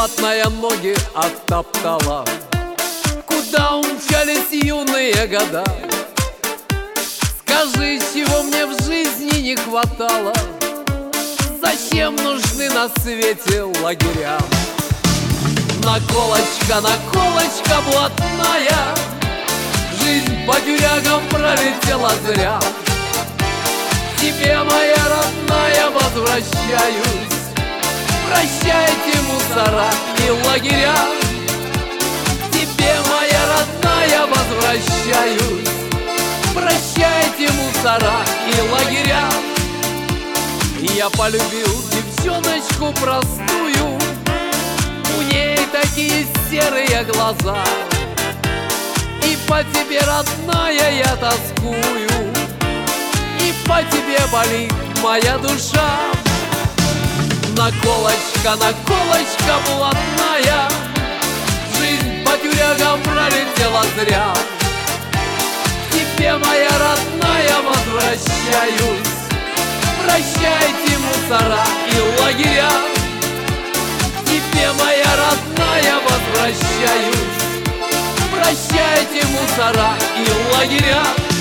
блатная ноги оттоптала. Куда умчались юные года? Скажи, чего мне в жизни не хватало? Зачем нужны на свете лагеря? Наколочка блатная, жизнь по тюрягам пролетела зря. Тебе, моя родная, возвращаюсь. Прощайте, мусора и лагеря. Тебе, моя родная, возвращаюсь. Прощайте, мусора и лагеря. Я полюбил девчоночку простую, у ней такие серые глаза. И по тебе, родная, я тоскую, и по тебе болит моя душа. Наколочка блатная, жизнь по тюрягам пролетела зря. Тебе, моя родная, возвращаюсь. Прощайте, мусора и лагеря. Тебе, моя родная, возвращаюсь. Прощайте, мусора и лагеря.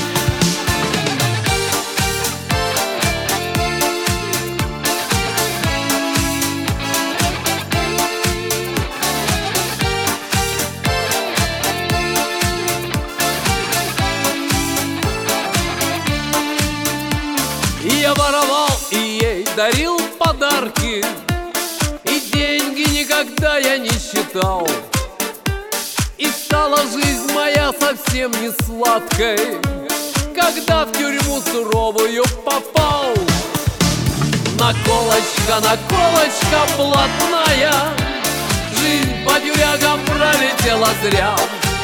Я воровал и ей дарил подарки, и деньги никогда я не считал. И стала жизнь моя совсем не сладкой, когда в тюрьму суровую попал. Наколочка блатная, жизнь по тюрягам пролетела зря.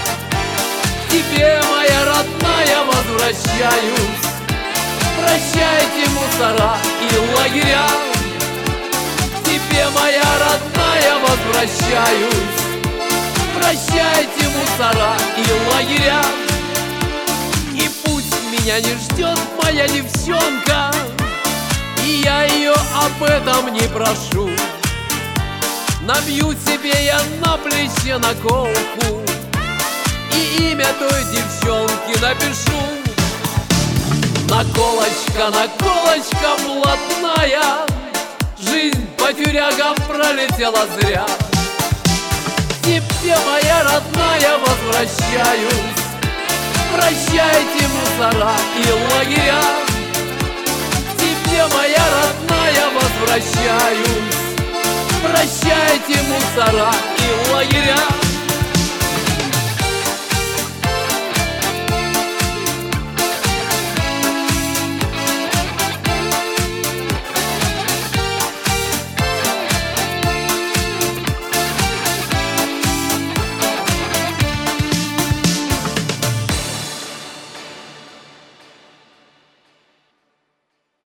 Тебе, моя родная, возвращаюсь. Прощайте, мусора и лагеря. Тебе, моя родная, возвращаюсь. Прощайте, мусора и лагеря. И пусть меня не ждет моя девчонка, и я ее об этом не прошу. Набью себе я на плече наколку, и имя той девчонки напишу. Наколочка блатная, жизнь по тюрягам пролетела зря. Тебе, моя родная, возвращаюсь. Прощайте, мусора и лагеря. Тебе, моя родная, возвращаюсь. Прощайте, мусора и лагеря.